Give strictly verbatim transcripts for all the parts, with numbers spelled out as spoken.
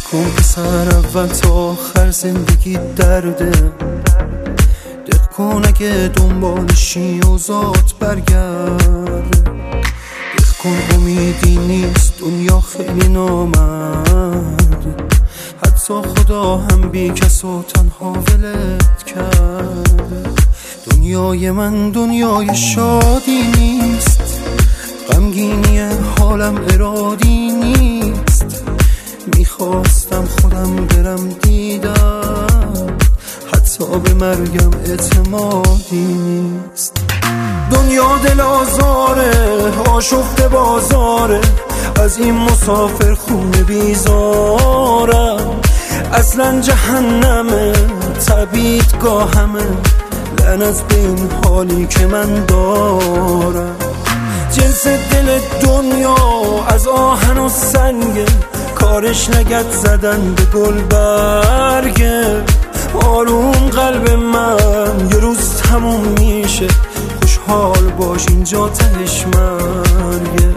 کن پسر اول تا آخر زندگی درده، دق کن اگه دنبالشی و ذات برگرد، دق کن امیدی نیست دنیا خیلی نامرد، حتی خدا هم بی کس و تنها ولت کرد. دنیای من دنیای شادی نیست، غمگینی حالم ارادی نیست، میخواستم خودم برم دیدم، حتی به مرگم اعتمادی نیست. دنیا دل آزاره، آشفته بازاره، از این مسافر خونه بیزارم، اصلا جهنمه تبیدگاهمه، لعنت به این حالی که من دارم. جنس دل دنیا از آهن و سنگه، کارش نگد زدن به گل برگه، آروم قلب من یه روز تموم میشه، خوشحال باش اینجا تهش مرگه.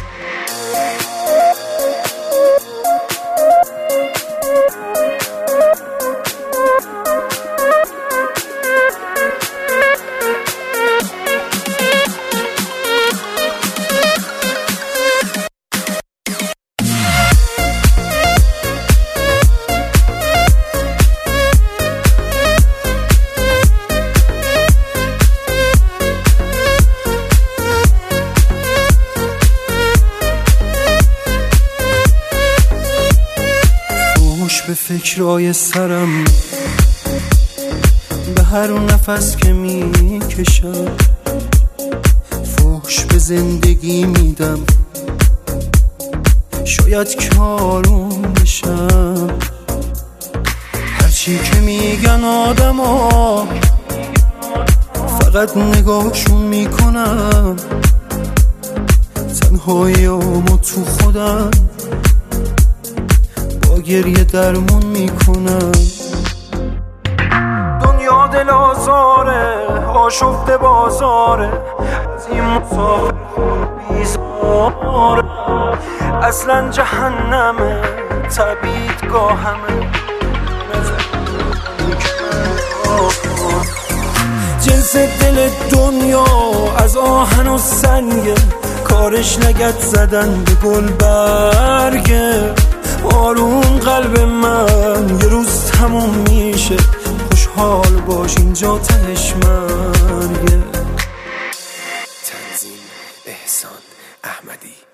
به فکرای سرم، به هر نفس که میکشم، فحش به زندگی میدم، شاید که آروم بشم. هرچی که میگن آدم ها فقط نگاهشون میکنم، تنهایی ما تو خودم با گریه درمون میکنم. دنیا دل آزاره، آشفته بازاره، از این مسافر بیزاره، اصلا جهنمه تبیدگاهمه، جنس دل دنیا از آهن و سنگه، کارش نگد زدن به گل برگه، آروم قلب من یه روز تموم میشه، خوشحال باش اینجا تهش مرگه. تنظیم احسان احمدی.